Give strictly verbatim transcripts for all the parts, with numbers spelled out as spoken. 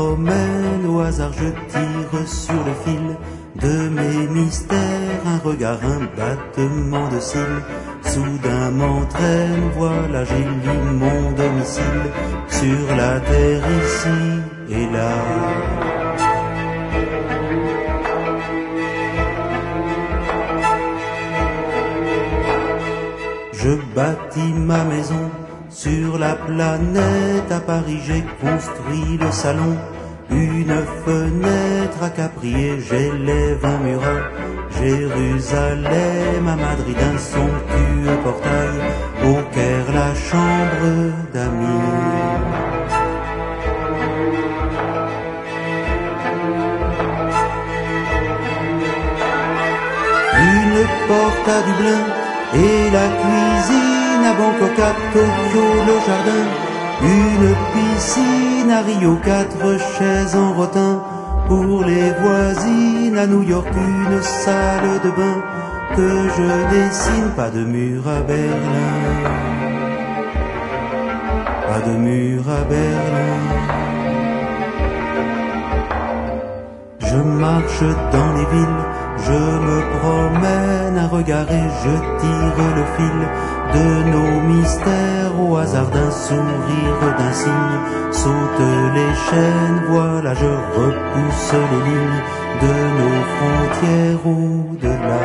promène, au hasard je tire sur le fil de mes mystères, un regard, un battement de cils, soudain m'entraîne, voilà j'élis mon domicile, sur la terre ici et là. Je bâtis ma maison sur la planète, à Paris j'ai construit le salon, une fenêtre à Capri et j'élève un mur à Jérusalem, à Madrid un somptueux portail, au Caire la chambre d'amis. Une porte à Dublin et la cuisine, à Bangkok, à Tokyo le jardin, une piscine à Rio, quatre chaises en rotin pour les voisines, à New York une salle de bain que je dessine, pas de mur à Berlin, pas de mur à Berlin. Je marche dans les villes, je me promène, un regard et je tire le fil de nos mystères, au hasard d'un sourire, d'un signe, saute les chaînes, voilà je repousse les lignes de nos frontières au-delà.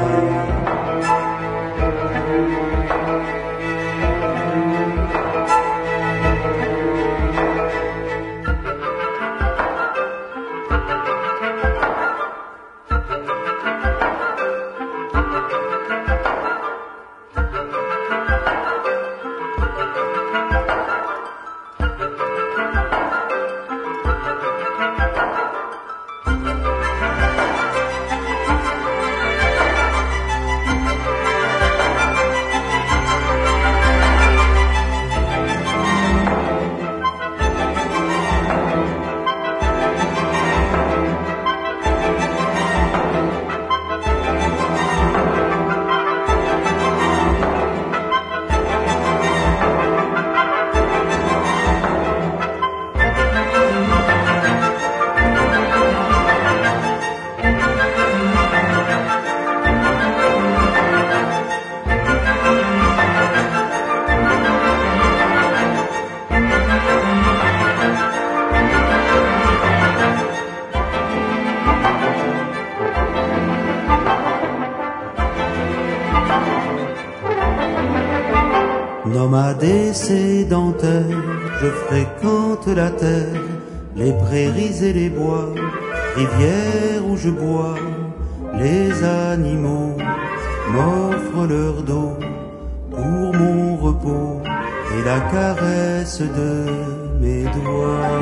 Nomade et sédentaire, je fréquente la terre, les prairies et les bois, rivières où je bois, les animaux m'offrent leur dos pour mon repos et la caresse de mes doigts.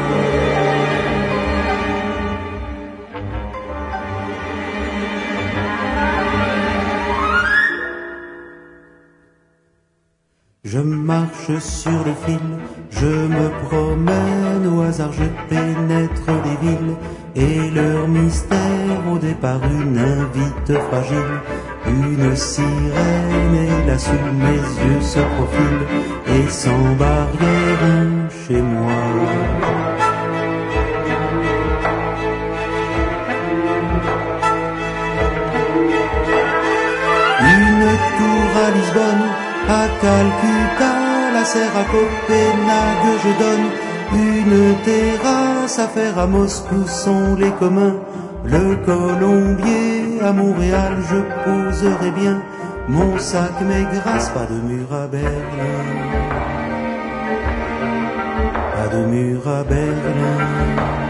Je marche sur le fil, je me promène, au hasard je pénètre les villes et leur mystère, au départ une invite fragile, une sirène et là sous mes yeux se profile et sans barrière un chez moi. Une tour à Lisbonne, à Calcutta, la serre à Copenhague, je donne une terrasse à faire à Moscou, sont les communs, le Colombier, à Montréal, je poserai bien mon sac, mais grâce, pas de mur à Berlin, pas de mur à Berlin.